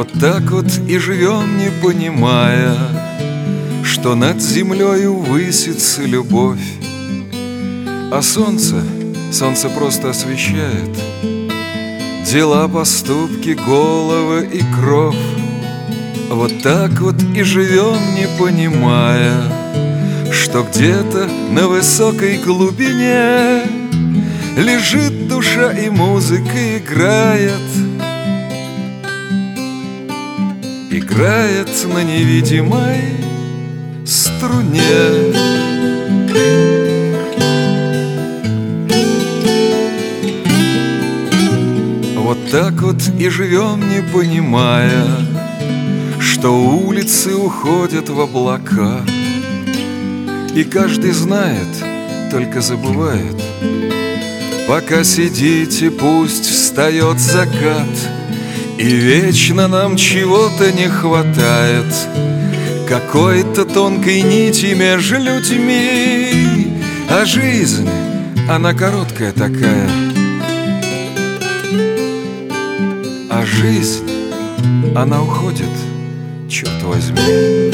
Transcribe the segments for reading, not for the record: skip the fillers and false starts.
Вот так вот и живем, не понимая, что над землею высится любовь. А солнце просто освещает дела, поступки, головы и кровь. Вот так вот и живем, не понимая, что где-то на высокой глубине лежит душа, и музыка играет на невидимой струне. Вот так вот и живем, не понимая, что улицы уходят в облака, и каждый знает, только забывает. Пока сидите, пусть встает закат, и вечно нам чего-то не хватает, какой-то тонкой нити между людьми. А жизнь, она короткая такая, а жизнь, она уходит, черт возьми.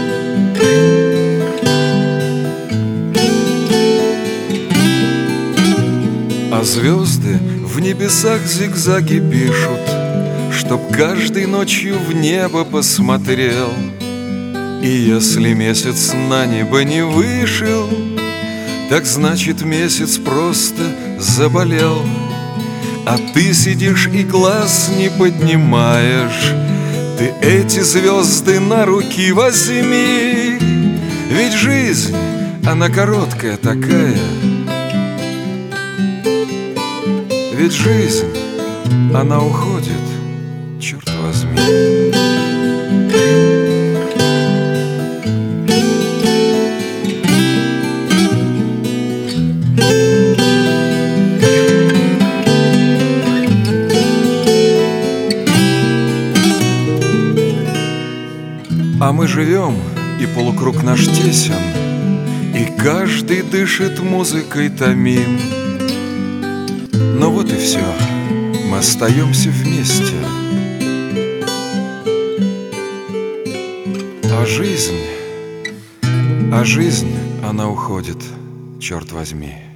А звезды в небесах зигзаги пишут, чтоб каждый ночью в небо посмотрел. И если месяц на небо не вышел, так значит месяц просто заболел. А ты сидишь и глаз не поднимаешь, ты эти звезды на руки возьми. Ведь жизнь, она короткая такая, ведь жизнь, она уходит, черт возьми. А мы живем, и полукруг наш тесен, и каждый дышит музыкой томим. Но вот и все, мы остаемся вместе. А жизнь, она уходит, черт возьми.